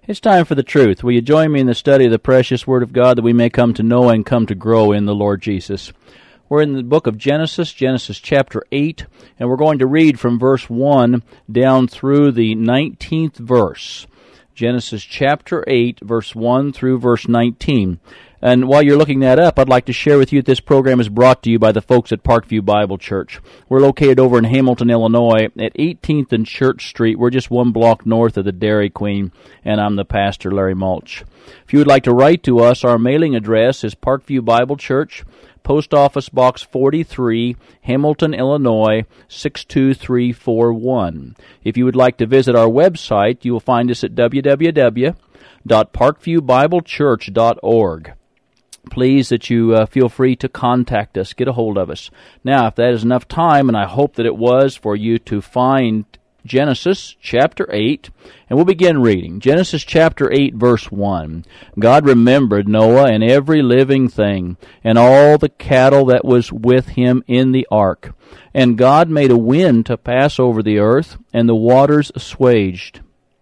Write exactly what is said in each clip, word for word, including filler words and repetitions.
It's time for the truth. Will you join me in the study of the precious Word of God that we may come to know and come to grow in the Lord Jesus? We're in the book of Genesis, Genesis chapter eight, and we're going to read from verse one down through the nineteenth verse. Genesis chapter eight, verse one through verse nineteen. And while you're looking that up, I'd like to share with you that this program is brought to you by the folks at Parkview Bible Church. We're located over in Hamilton, Illinois, at eighteenth and Church Street. We're just one block north of the Dairy Queen, and I'm the pastor, Larry Mulch. If you would like to write to us, our mailing address is Parkview Bible Church, Post Office Box forty-three, Hamilton, Illinois, six two three four one. If you would like to visit our website, you will find us at w w w dot parkview bible church dot org. Please that you uh, feel free to contact us, get a hold of us. Now, if that is enough time, and I hope that it was, for you to find Genesis chapter eight, and we'll begin reading. Genesis chapter eight, verse one. God remembered Noah and every living thing, and all the cattle that was with him in the ark. And God made a wind to pass over the earth, and the waters assuaged.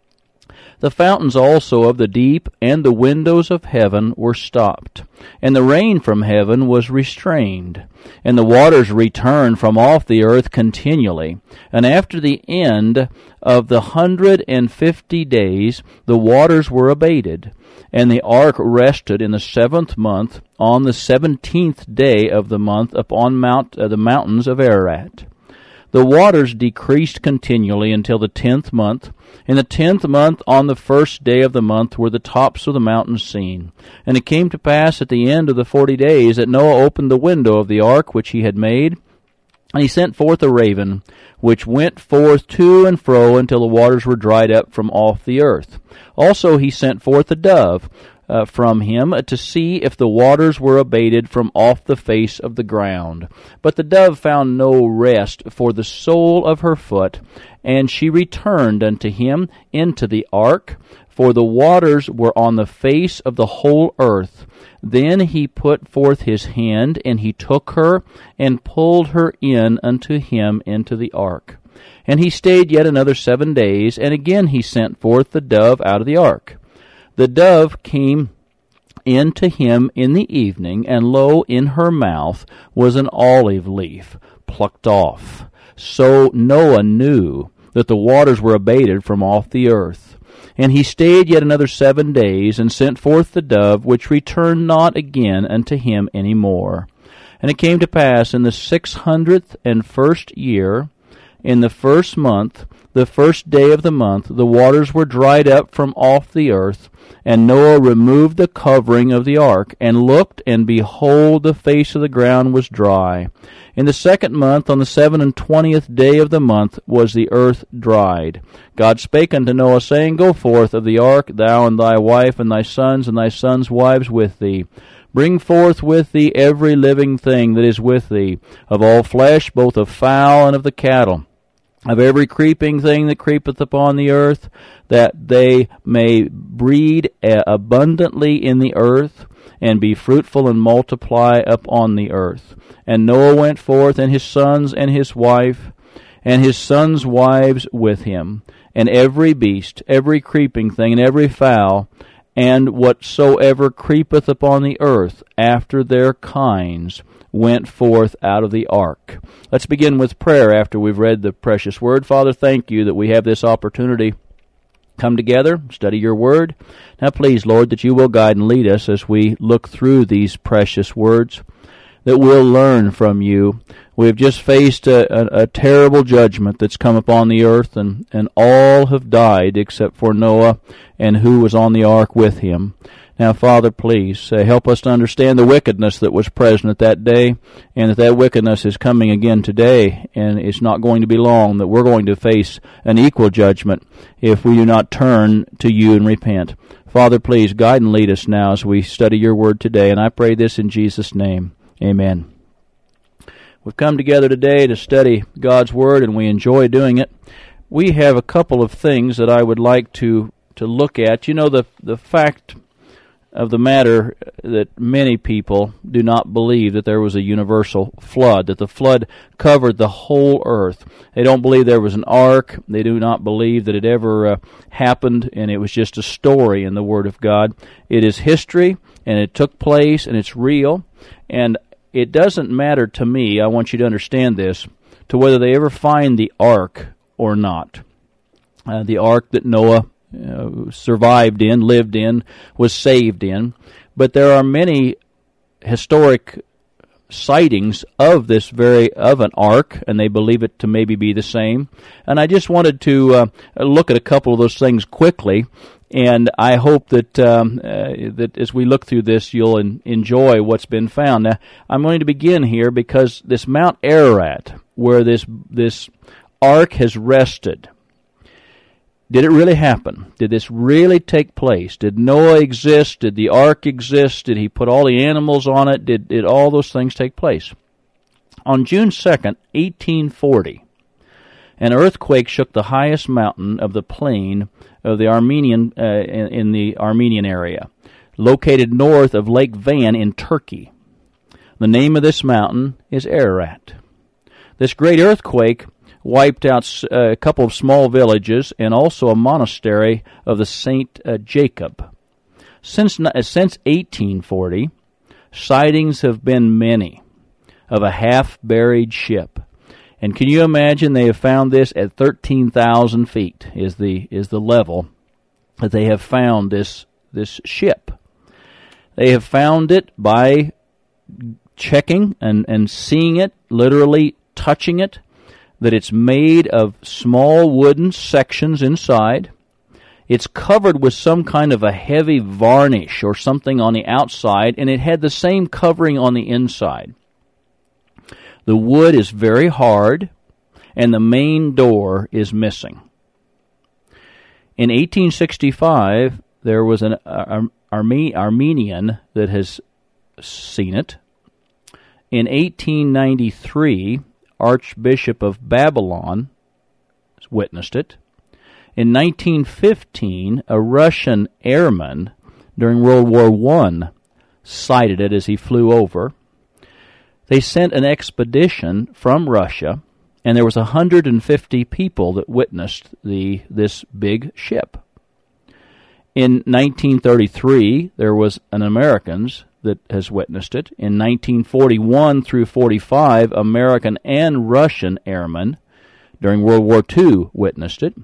The fountains also of the deep and the windows of heaven were stopped, and the rain from heaven was restrained, and the waters returned from off the earth continually. And after the end of the hundred and fifty days, the waters were abated, and the ark rested in the seventh month, on the seventeenth day of the month, upon Mount uh, the mountains of Ararat. The waters decreased continually until the tenth month. In the tenth month, on the first day of the month, were the tops of the mountains seen. And it came to pass at the end of the forty days that Noah opened the window of the ark which he had made, and he sent forth a raven, which went forth to and fro until the waters were dried up from off the earth. Also he sent forth a dove, Uh, from him to see if the waters were abated from off the face of the ground. But the dove found no rest for the sole of her foot, and she returned unto him into the ark, for the waters were on the face of the whole earth. Then he put forth his hand, and he took her, and pulled her in unto him into the ark. And he stayed yet another seven days, and again he sent forth the dove out of the ark. The dove came in to him in the evening, and lo, in her mouth was an olive leaf plucked off. So Noah knew that the waters were abated from off the earth. And he stayed yet another seven days, and sent forth the dove, which returned not again unto him any more. And it came to pass in the six hundredth and first year, in the first month, the first day of the month, the waters were dried up from off the earth, and Noah removed the covering of the ark, and looked, and behold, the face of the ground was dry. In the second month, on the seven and twentieth day of the month, was the earth dried. God spake unto Noah, saying, Go forth of the ark, thou and thy wife, and thy sons, and thy sons' wives with thee. Bring forth with thee every living thing that is with thee, of all flesh, both of fowl and of the cattle, of every creeping thing that creepeth upon the earth, that they may breed abundantly in the earth, and be fruitful and multiply upon the earth. And Noah went forth, and his sons and his wife, and his sons' wives with him, and every beast, every creeping thing, and every fowl, and whatsoever creepeth upon the earth after their kinds, went forth out of the ark. Let's begin with prayer after we've read the precious word. Father, thank you that we have this opportunity to come together, study your word. Now please, Lord, that you will guide and lead us as we look through these precious words, that we'll learn from you. We've just faced a, a, a terrible judgment that's come upon the earth, and, and all have died except for Noah and who was on the ark with him. Now, Father, please uh, help us to understand the wickedness that was present at that day, and that that wickedness is coming again today, and it's not going to be long that we're going to face an equal judgment if we do not turn to you and repent. Father, please guide and lead us now as we study your word today, and I pray this in Jesus' name. Amen. We've come together today to study God's word, and we enjoy doing it. We have a couple of things that I would like to, to look at. You know, the, the fact of the matter that many people do not believe that there was a universal flood, that the flood covered the whole earth. They don't believe there was an ark. They do not believe that it ever uh, happened, and it was just a story in the Word of God. It is history, and it took place, and it's real, and it doesn't matter to me, I want you to understand this, to whether they ever find the ark or not. Uh, the ark that Noah uh, survived in, lived in, was saved in. But there are many historic sightings of this very, of an ark, and they believe it to maybe be the same. And I just wanted to uh, look at a couple of those things quickly, and I hope that um, uh, that as we look through this, you'll en- enjoy what's been found. Now, I'm going to begin here because this Mount Ararat, where this this ark has rested, did it really happen? Did this really take place? Did Noah exist? Did the ark exist? Did he put all the animals on it? Did, did all those things take place? On June second, eighteen forty, an earthquake shook the highest mountain of the plain of the Armenian uh, in, in the Armenian area, located north of Lake Van in Turkey. The name of this mountain is Ararat. This great earthquake wiped out uh, a couple of small villages and also a monastery of the Saint uh, Jacob. Since uh, since eighteen forty, sightings have been many of a half-buried ship. And can you imagine they have found this at thirteen thousand feet is the is the level that they have found this this ship. They have found it by checking and, and seeing it, literally touching it, that it's made of small wooden sections inside. It's covered with some kind of a heavy varnish or something on the outside, and it had the same covering on the inside. The wood is very hard, and the main door is missing. In eighteen sixty-five, there was an Ar- Arme- Armenian that has seen it. In eighteen ninety-three, Archbishop of Babylon witnessed it. In nineteen fifteen, a Russian airman during World War One sighted it as he flew over. They sent an expedition from Russia, and there was one hundred fifty people that witnessed the this big ship. In nineteen thirty-three, there was an Americans that has witnessed it. In nineteen forty-one through forty-five, American and Russian airmen during World War Two witnessed it.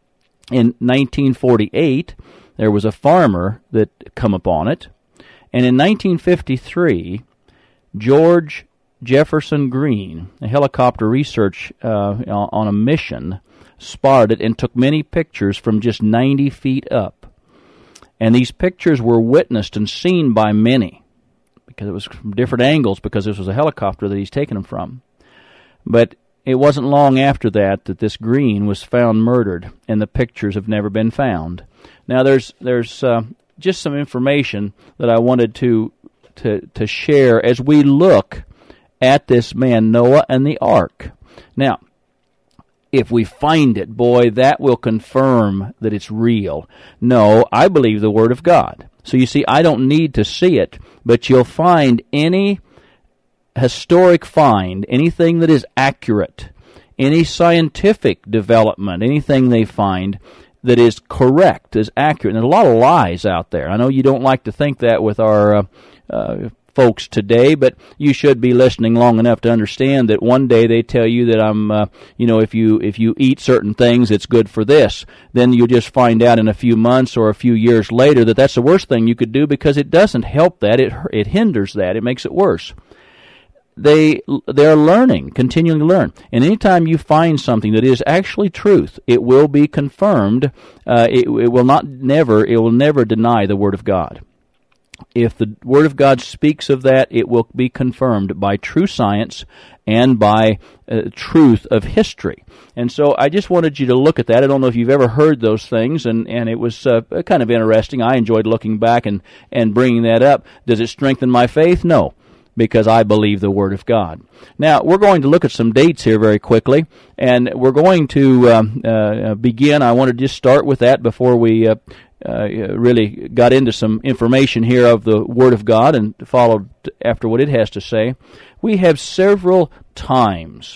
In nineteen forty-eight, there was a farmer that come upon it. And in nineteen fifty-three, George Jefferson Green, a helicopter research uh, on a mission, spotted it and took many pictures from just ninety feet up. And these pictures were witnessed and seen by many, because it was from different angles, because this was a helicopter that he's taken them from. But it wasn't long after that that this Green was found murdered, and the pictures have never been found. Now, there's there's uh, just some information that I wanted to to to share as we look at this man Noah and the ark. Now, if we find it, boy, that will confirm that it's real. No, I believe the Word of God. So you see, I don't need to see it, but you'll find any historic find, anything that is accurate, any scientific development, anything they find that is correct, is accurate. And there's a lot of lies out there. I know you don't like to think that with our uh, uh, folks today, but you should be listening long enough to understand that one day they tell you that I'm, uh, you know, if you if you eat certain things, it's good for this. Then you'll just find out in a few months or a few years later that that's the worst thing you could do, because it doesn't help that. It it hinders that. It makes it worse. They they're learning, continuing to learn. And anytime you find something that is actually truth, it will be confirmed. Uh, it, it will not never it will never deny the Word of God. If the Word of God speaks of that, it will be confirmed by true science and by uh, truth of history. And so I just wanted you to look at that. I don't know if you've ever heard those things, and, and it was uh, kind of interesting. I enjoyed looking back and, and bringing that up. Does it strengthen my faith? No, because I believe the Word of God. Now, we're going to look at some dates here very quickly, and we're going to um, uh, begin. I want to just start with that before we uh, uh, really got into some information here of the Word of God and followed after what it has to say, we have several times.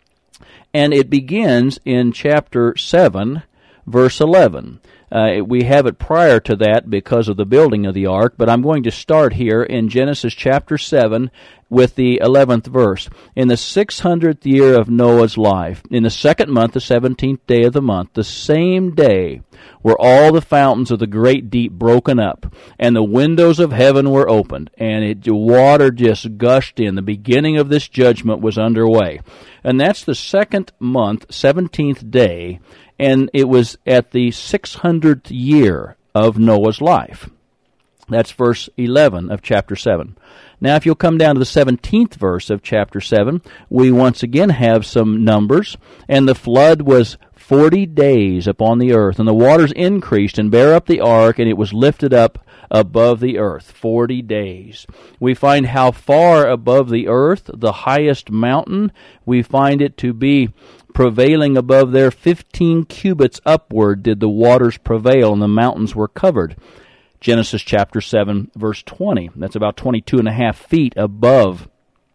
And it begins in chapter seven, verse eleven. Uh, we have it prior to that because of the building of the ark, but I'm going to start here in Genesis chapter seven with the eleventh verse. In the six hundredth year of Noah's life, in the second month, the seventeenth day of the month, the same day were all the fountains of the great deep broken up, and the windows of heaven were opened, and it, the water just gushed in. The beginning of this judgment was underway. And that's the second month, seventeenth day, and it was at the six hundredth year of Noah's life. That's verse eleven of chapter seven. Now, if you'll come down to the seventeenth verse of chapter seven, we once again have some numbers. And the flood was forty days upon the earth, and the waters increased and bare up the ark, and it was lifted up above the earth. Forty days. We find how far above the earth, the highest mountain, we find it to be prevailing above there. Fifteen cubits upward did the waters prevail, and the mountains were covered. Genesis chapter seven, verse twenty. That's about twenty-two and a half feet above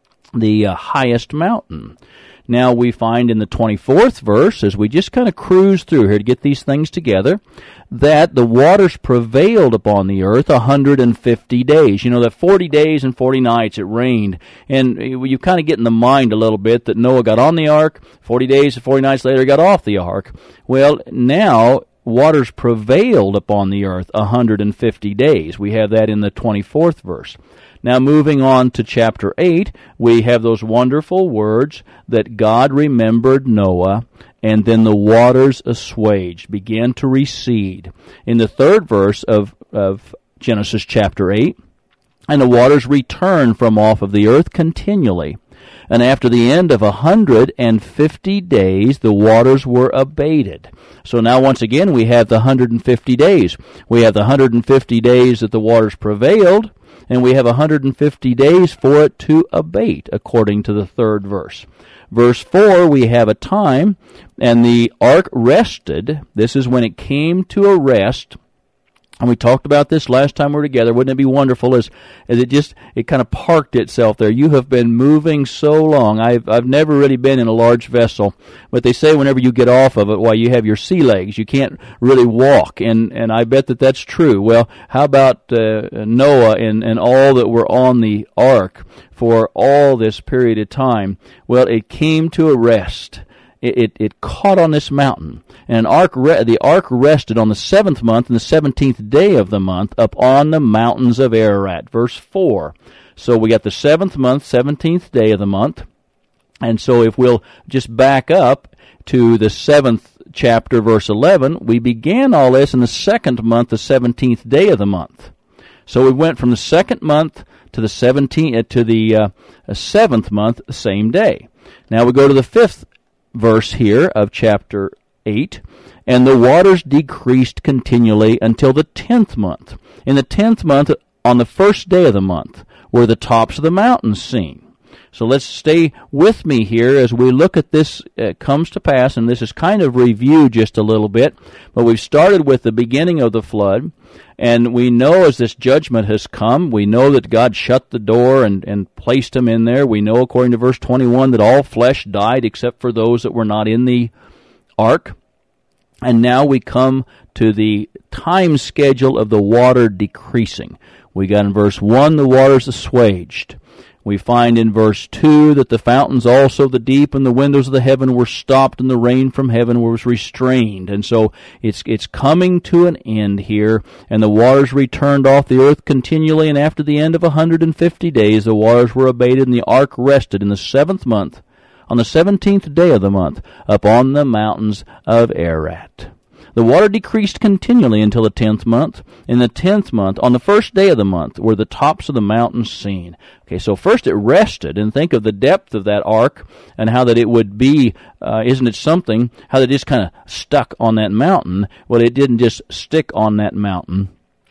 the uh, highest mountain. Now we find in the twenty-fourth verse, as we just kind of cruise through here to get these things together, that the waters prevailed upon the earth one hundred fifty days. You know, that forty days and forty nights it rained. And you kind of get in the mind a little bit that Noah got on the ark, forty days and forty nights later he got off the ark. Well, now waters prevailed upon the earth one hundred fifty days. We have that in the twenty-fourth verse. Now moving on to chapter eight, we have those wonderful words that God remembered Noah, and then the waters assuaged, began to recede. In the third verse of, of Genesis chapter eight, and the waters returned from off of the earth continually. And after the end of a hundred and fifty days, the waters were abated. So now once again we have the one hundred and fifty days. We have the one hundred and fifty days that the waters prevailed, and we have one hundred and fifty days for it to abate, according to the third verse. Verse four, we have a time, and the ark rested. This is when it came to a rest. And we talked about this last time we were together. Wouldn't it be wonderful as, as it just, it kind of parked itself there. You have been moving so long. I've, I've never really been in a large vessel, but they say whenever you get off of it, why, you have your sea legs. You can't really walk, and, and I bet that that's true. Well, how about uh, Noah and, and all that were on the ark for all this period of time? Well, it came to a rest. It, it, it caught on this mountain, and an ark re- the ark rested on the seventh month and the seventeenth day of the month upon the mountains of Ararat. Verse four. So we got the seventh month, seventeenth day of the month, and so if we'll just back up to the seventh chapter, verse eleven, we began all this in the second month, the seventeenth day of the month. So we went from the second month to the seventeenth uh, to the uh, seventh month, the same day. Now we go to the fifth verse here of chapter eight, and the waters decreased continually until the tenth month. In the tenth month, on the first day of the month, were the tops of the mountains seen. So let's stay with me here as we look at this uh, comes to pass, and this is kind of review just a little bit, but we've started with the beginning of the flood, and we know as this judgment has come, we know that God shut the door and, and placed them in there. We know according to verse twenty-one that all flesh died except for those that were not in the ark. And now we come to the time schedule of the water decreasing. We got in verse one, the waters assuaged. We find in verse two that the fountains also, the deep and the windows of the heaven were stopped, and the rain from heaven was restrained. And so it's it's coming to an end here, and the waters returned off the earth continually, and after the end of a hundred and fifty days the waters were abated, and the ark rested in the seventh month, on the seventeenth day of the month, upon the mountains of Ararat. The water decreased continually until the tenth month. In the tenth month, on the first day of the month, were the tops of the mountains seen. Okay, so first it rested, and think of the depth of that ark and how that it would be, uh, isn't it something, how that it just kind of stuck on that mountain. Well, it didn't just stick on that mountain.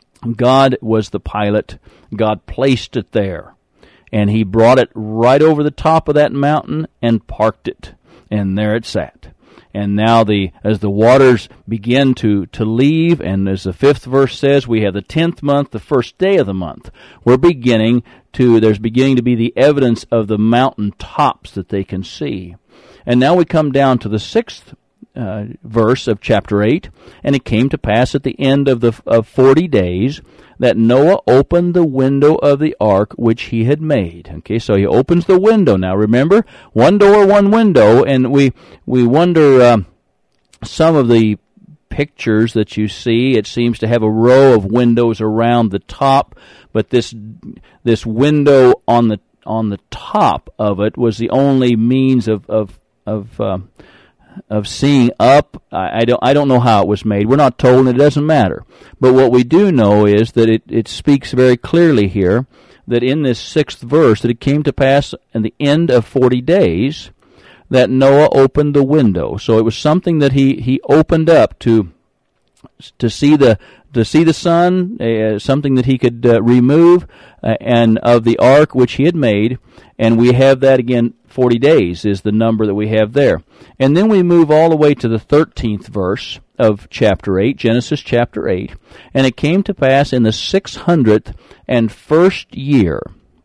God was the pilot. God placed it there, and he brought it right over the top of that mountain and parked it, and there it sat. and now the as the waters begin to, to leave, and as the fifth verse says, we have the tenth month, the first day of the month. We're beginning to, there's beginning to be the evidence of the mountain tops that they can see. And now we come down to the sixth uh, verse of chapter eight, and it came to pass at the end of the of forty days that Noah opened the window of the ark which he had made. Okay, so he opens the window. Now remember, one door, one window, and we we wonder uh, some of the pictures that you see, it seems to have a row of windows around the top, but this this window on the on the top of it was the only means of of of uh, of seeing up. I, I don't I don't know how it was made. We're not told, and it doesn't matter. But what we do know is that it, it speaks very clearly here that in this sixth verse that it came to pass in the end of forty days that Noah opened the window. So it was something that he, he opened up to to see the to see the sun, uh, something that he could uh, remove, uh, and of the ark which he had made. And we have that again. Forty days is the number that we have there. And then we move all the way to the thirteenth verse of chapter eight, Genesis chapter eight. And it came to pass in the six hundredth and first year,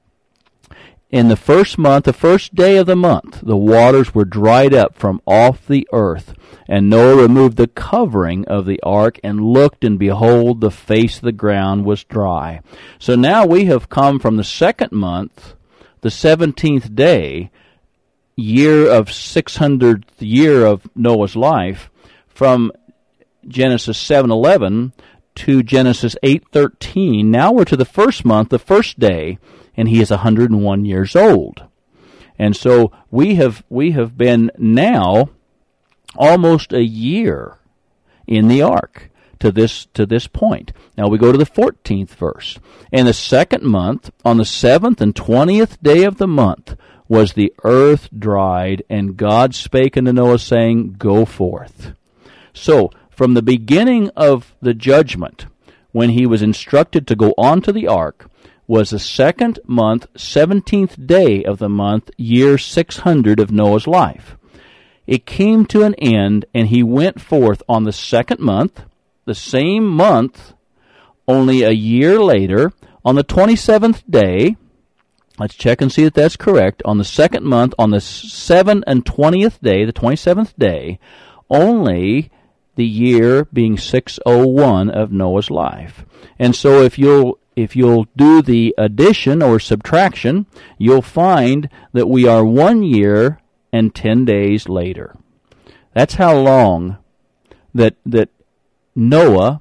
in the first month, the first day of the month, the waters were dried up from off the earth. And Noah removed the covering of the ark and looked, and behold, the face of the ground was dry. So now we have come from the second month, the seventeenth day, year of six hundredth year of Noah's life, from Genesis seven eleven to Genesis eight thirteen. Now we're to the first month, the first day, and he is one hundred one years old. And so we have we have been now almost a year in the ark to this to this point. Now we go to the fourteenth verse. In the second month, on the seventh and twentieth day of the month, was the earth dried, and God spake unto Noah, saying, Go forth. So, from the beginning of the judgment, when he was instructed to go on to the ark, was the second month, seventeenth day of the month, year six hundred of Noah's life. It came to an end, and he went forth on the second month, the same month, only a year later, on the twenty-seventh day. Let's check and see that that's correct. On the second month, on the seven and twentieth day, the twenty-seventh day, only the year being six oh one of Noah's life. And so if you'll if you'll do the addition or subtraction, you'll find that we are one year and ten days later. That's how long that that Noah,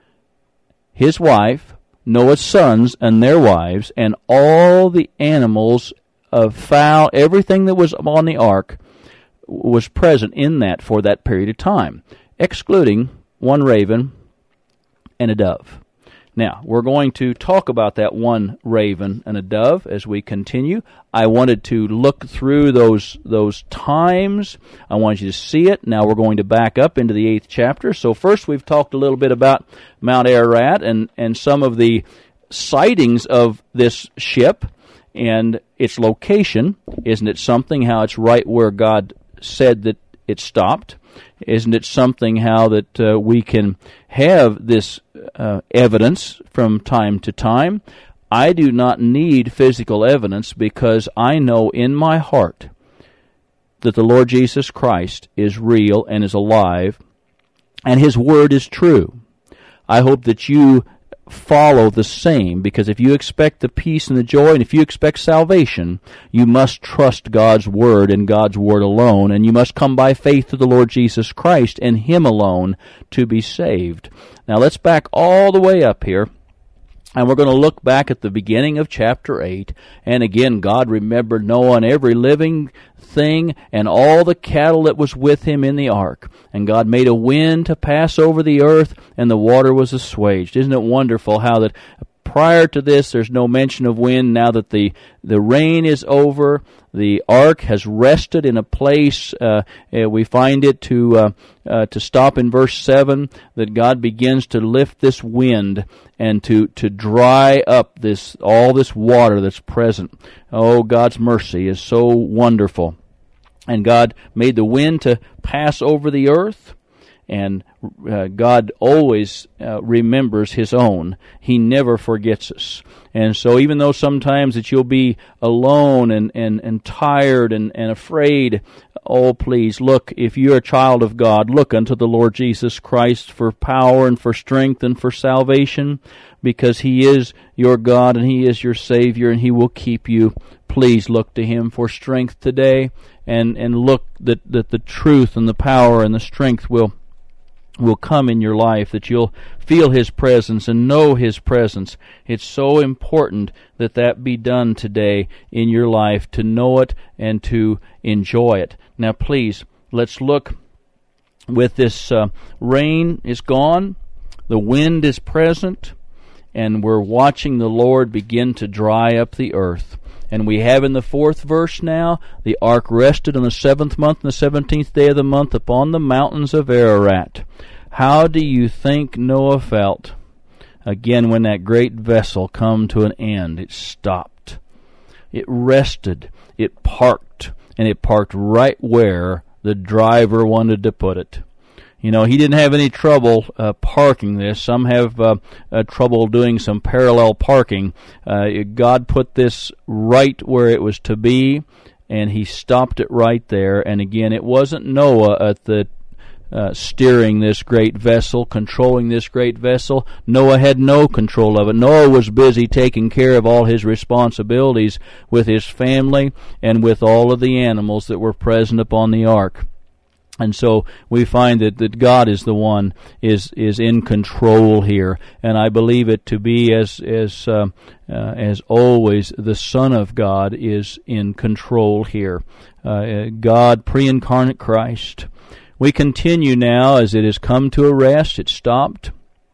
his wife, Noah's sons and their wives, and all the animals of fowl, everything that was on the ark was present in that for that period of time, excluding one raven and a dove. Now, we're going to talk about that one raven and a dove as we continue. I wanted to look through those those times. I want you to see it. Now we're going to back up into the eighth chapter. So first we've talked a little bit about Mount Ararat and, and some of the sightings of this ship and its location. Isn't it something how it's right where God said that it stopped? Isn't it something how that uh, we can have this uh, evidence from time to time? I do not need physical evidence because I know in my heart that the Lord Jesus Christ is real and is alive, and His Word is true. I hope that you follow the same, because if you expect the peace and the joy, and if you expect salvation, you must trust God's Word and God's Word alone, and you must come by faith to the Lord Jesus Christ and Him alone to be saved. Now let's back all the way up here, and we're going to look back at the beginning of chapter eight, and again, God remembered Noah and every living thing and all the cattle that was with him in the ark. And God made a wind to pass over the earth, and the water was assuaged. Isn't it wonderful how that prior to this there's no mention of wind? Now that the, the rain is over, the ark has rested in a place. Uh, we find it to uh, uh, to stop in verse seven, that God begins to lift this wind and to, to dry up this all this water that's present. Oh, God's mercy is so wonderful. And God made the wind to pass over the earth. And uh, God always uh, remembers His own. He never forgets us. And so even though sometimes that you'll be alone and, and, and tired and, and afraid, oh, please, look, if you're a child of God, look unto the Lord Jesus Christ for power and for strength and for salvation, because He is your God and He is your Savior, and He will keep you. Please look to Him for strength today, and, and look that, that the truth and the power and the strength will will come in your life, that you'll feel His presence and know His presence. It's so important that that be done today in your life, to know it and to enjoy it. Now please, let's look with this uh, rain is gone, the wind is present, and we're watching the Lord begin to dry up the earth. And we have in the fourth verse now, the ark rested on the seventh month and the seventeenth day of the month upon the mountains of Ararat. How do you think Noah felt? Again, when that great vessel come to an end, it stopped. It rested. It parked. And it parked right where the driver wanted to put it. You know, he didn't have any trouble uh, parking this. Some have uh, uh, trouble doing some parallel parking. Uh, God put this right where it was to be, and He stopped it right there. And again, it wasn't Noah at the uh, steering this great vessel, controlling this great vessel. Noah had no control of it. Noah was busy taking care of all his responsibilities with his family and with all of the animals that were present upon the ark. And so we find that, that God is the one is is in control here, and I believe it to be as as uh, uh, as always the Son of God is in control here. Uh, God, pre-incarnate Christ. We continue now as it has come to a rest. It stopped,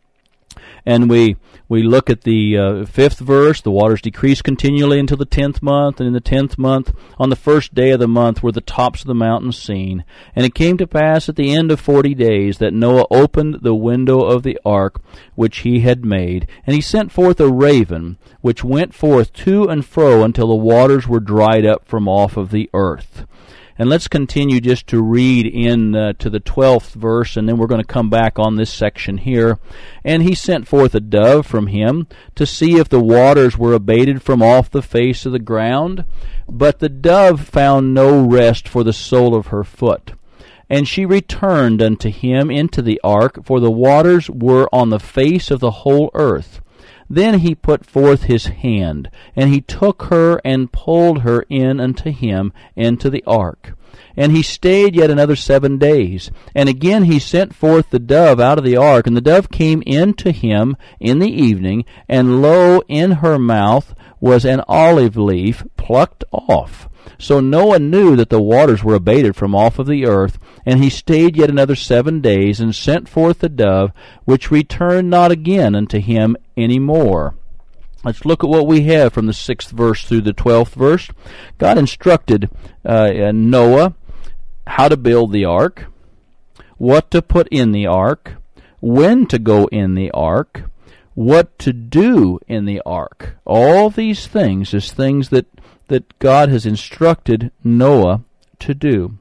and we we look at the uh, fifth verse. The waters decreased continually until the tenth month, and in the tenth month, on the first day of the month, were the tops of the mountains seen. And it came to pass at the end of forty days that Noah opened the window of the ark which he had made, and he sent forth a raven, which went forth to and fro until the waters were dried up from off of the earth. And let's continue just to read in uh, to the twelfth verse, and then we're going to come back on this section here. And he sent forth a dove from him to see if the waters were abated from off the face of the ground. But the dove found no rest for the sole of her foot. And she returned unto him into the ark, for the waters were on the face of the whole earth. Then he put forth his hand, and he took her and pulled her in unto him into the ark. And he stayed yet another seven days. And again he sent forth the dove out of the ark, and the dove came in to him in the evening, and lo, in her mouth was an olive leaf plucked off. So Noah knew that the waters were abated from off of the earth, and he stayed yet another seven days, and sent forth the dove, which returned not again unto him any more. Let's look at what we have from the sixth verse through the twelfth verse. God instructed uh, Noah how to build the ark, what to put in the ark, when to go in the ark, what to do in the ark. All these things is things that that God has instructed Noah to do.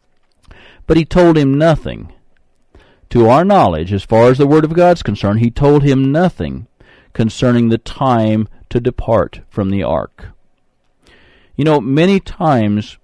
But he told him nothing. To our knowledge, as far as the Word of God is concerned, he told him nothing concerning the time to depart from the ark. You know, many times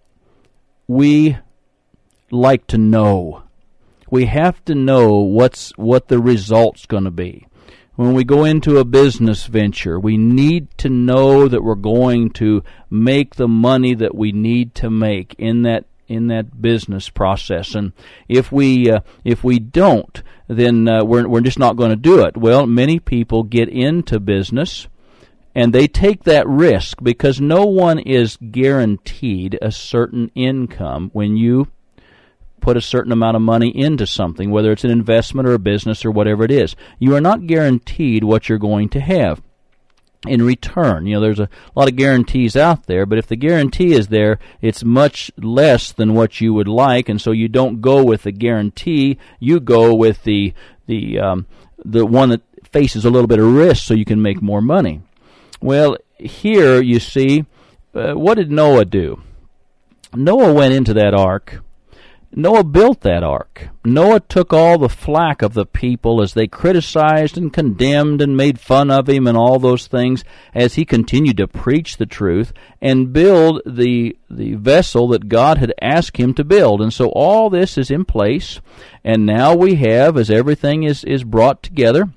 we like to know. We have to know what's what the result's going to be. When we go into a business venture, we need to know that we're going to make the money that we need to make in that in that business process. And if we uh, if we don't, then uh, we're we're just not going to do it. Well, many people get into business and they take that risk because no one is guaranteed a certain income when you put a certain amount of money into something, whether it's an investment or a business or whatever it is. You are not guaranteed what you're going to have in return. You know, there's a lot of guarantees out there, but if the guarantee is there, it's much less than what you would like, and so you don't go with the guarantee. You go with the the um, the one that faces a little bit of risk so you can make more money. Well, here you see, uh, what did Noah do? Noah went into that ark. Noah built that ark. Noah took all the flack of the people as they criticized and condemned and made fun of him and all those things as he continued to preach the truth and build the the vessel that God had asked him to build. And so all this is in place, and now we have, as everything is, is brought together,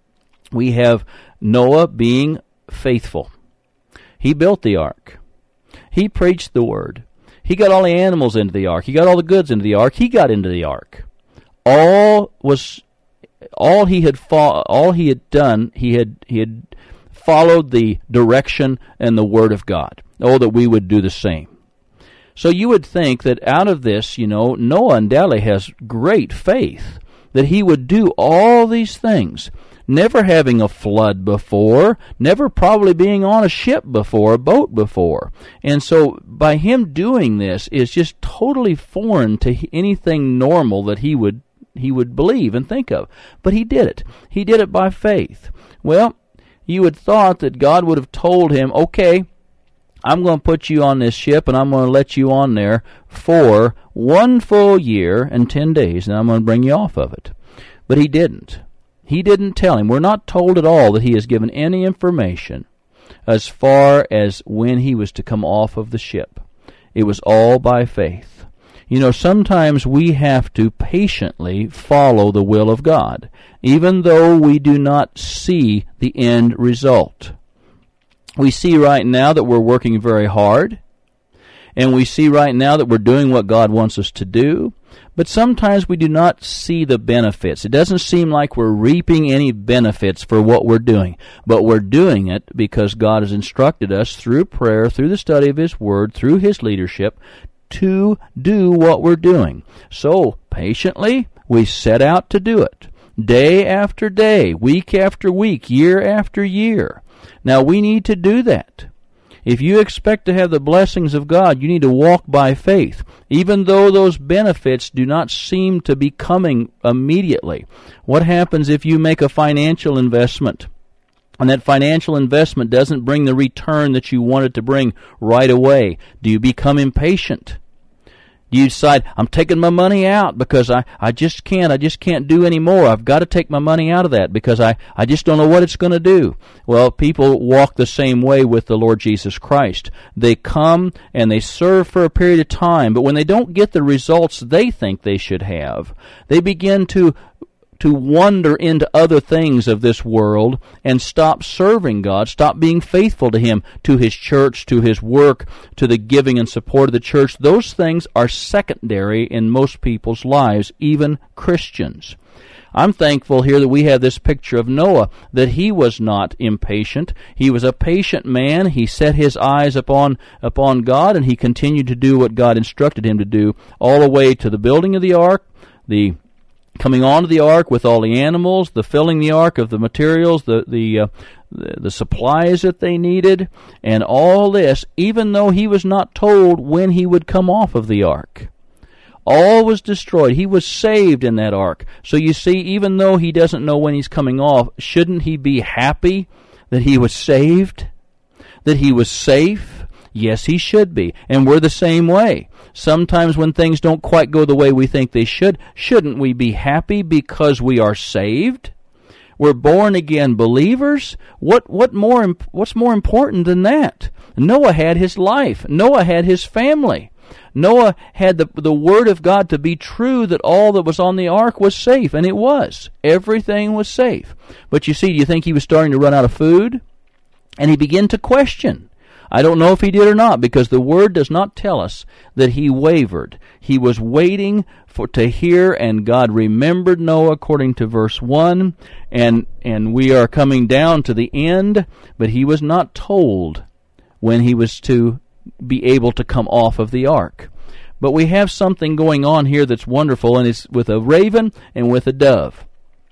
we have Noah being faithful. He built the ark. He preached the word. He got all the animals into the ark. He got all the goods into the ark. He got into the ark. All was, all he had fo- all he had done. He had he had followed the direction and the word of God. Oh, that we would do the same. So you would think that out of this, you know, Noah undoubtedly has great faith that he would do all these things. Never having a flood before, never probably being on a ship before, a boat before. And so by him doing this is just totally foreign to anything normal that he would he would believe and think of. But he did it. He did it by faith. Well, you would thought that God would have told him, okay, I'm going to put you on this ship and I'm going to let you on there for one full year and ten days, and I'm going to bring you off of it. But he didn't. He didn't tell him. We're not told at all that he has given any information as far as when he was to come off of the ship. It was all by faith. You know, sometimes we have to patiently follow the will of God, even though we do not see the end result. We see right now that we're working very hard, and we see right now that we're doing what God wants us to do, but sometimes we do not see the benefits. It doesn't seem like we're reaping any benefits for what we're doing, but we're doing it because God has instructed us through prayer, through the study of His Word, through His leadership, to do what we're doing. So, patiently, we set out to do it, day after day, week after week, year after year. Now, we need to do that. If you expect to have the blessings of God, you need to walk by faith, even though those benefits do not seem to be coming immediately. What happens if you make a financial investment, and that financial investment doesn't bring the return that you want it to bring right away? Do you become impatient? Do you decide, I'm taking my money out because I, I just can't, I just can't do any more. I've got to take my money out of that because I, I just don't know what it's going to do. Well, people walk the same way with the Lord Jesus Christ. They come and they serve for a period of time, but when they don't get the results they think they should have, they begin to to wander into other things of this world and stop serving God, stop being faithful to Him, to His church, to His work, to the giving and support of the church. Those things are secondary in most people's lives, even Christians. I'm thankful here that we have this picture of Noah, that he was not impatient. He was a patient man. He set his eyes upon upon God, and he continued to do what God instructed him to do, all the way to the building of the ark, the coming onto the ark with all the animals, the filling the ark of the materials, the the, uh, the the supplies that they needed, and all this, even though he was not told when he would come off of the ark. All was destroyed. He was saved in that ark. So you see, even though he doesn't know when he's coming off, shouldn't he be happy that he was saved? That he was safe? Yes, he should be. And we're the same way. Sometimes when things don't quite go the way we think they should, shouldn't we be happy because we are saved? We're born again believers. What what more what's more important than that? Noah had his life. Noah had his family. Noah had the the word of God to be true, that all that was on the ark was safe, and it was. Everything was safe. But you see, do you think he was starting to run out of food? And he began to question. I don't know if he did or not, because the Word does not tell us that he wavered. He was waiting for to hear, and God remembered Noah, according to verse one, and, and we are coming down to the end, but he was not told when he was to be able to come off of the ark. But we have something going on here that's wonderful, and it's with a raven and with a dove.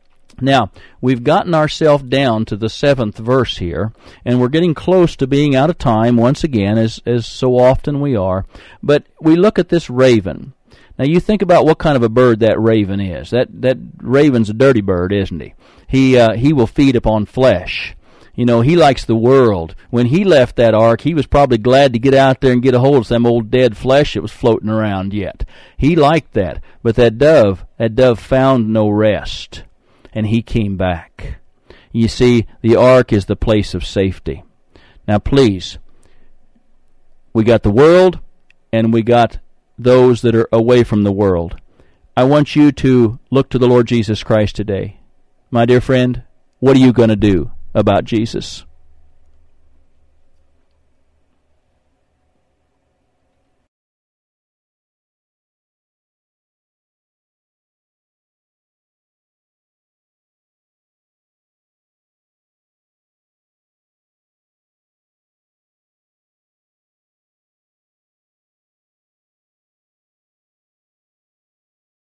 Now, we've gotten ourselves down to the seventh verse here, and we're getting close to being out of time once again, as, as so often we are. But we look at this raven. Now, you think about what kind of a bird that raven is. That that raven's a dirty bird, isn't he? He uh, he will feed upon flesh. You know, he likes the world. When he left that ark, he was probably glad to get out there and get a hold of some old dead flesh that was floating around yet. He liked that. But that dove, that dove found no rest, and he came back. You see, the ark is the place of safety. Now, please, we got the world, and we got those that are away from the world. I want you to look to the Lord Jesus Christ today. My dear friend, what are you going to do about Jesus?